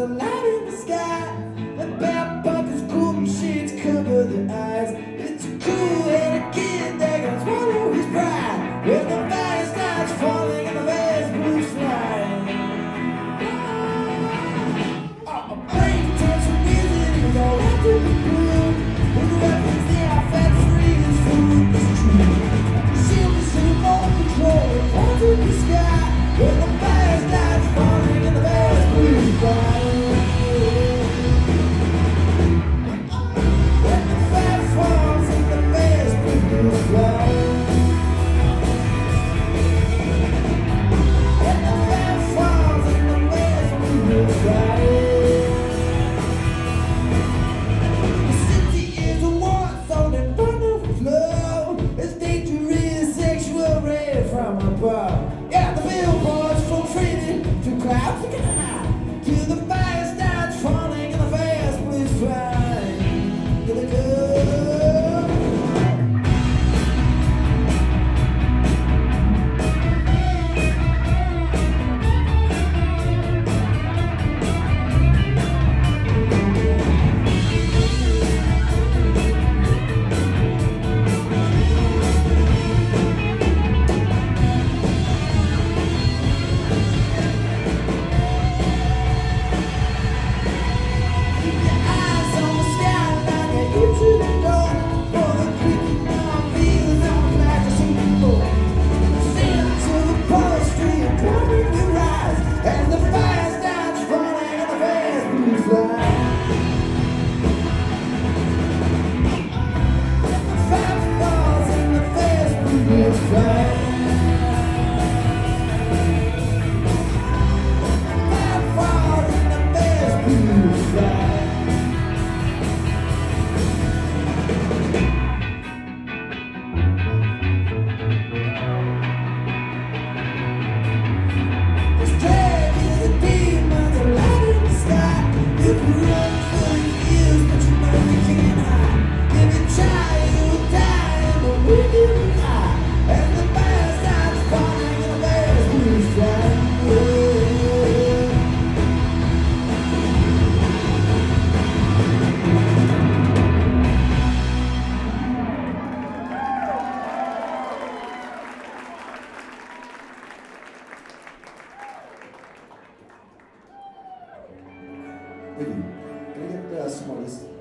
a light in the sky. The bell buckles, golden shades cover their eyes. It's a cool-headed kid that can swallow his pride. When the fire starts falling and the vast blues flying. A brain dance with music is all have to be proved. With the weapons they are fat free, his food is true. The shield is in all control, it falls in the sky. When the fire starts falling and the vast blues flying. When the fire falls and the vast blues flying. When the fire falls and the vast blues flying. The city is a war zone in front of flow. It's dangerous sexual rape from above. Yeah, the billboards from trading to clouds to high. Till the fire starts falling and the fast blues flying. Here they go. Keep your eyes on the sky like an into the door. For the creaking down feels on like a super. Sing to the poetry and covering your eyes as the fire starts falling and the fast blues fly. The fire falls and the fast blues fly. The fire falls and the fast blues fly. This drag is a demon, the light in the sky. You can run for years, but you know you can't hide. If you try, you'll die in the wicked eye. As the fire starts falling and the fast blues fly. Thank you. Can I get some more of this?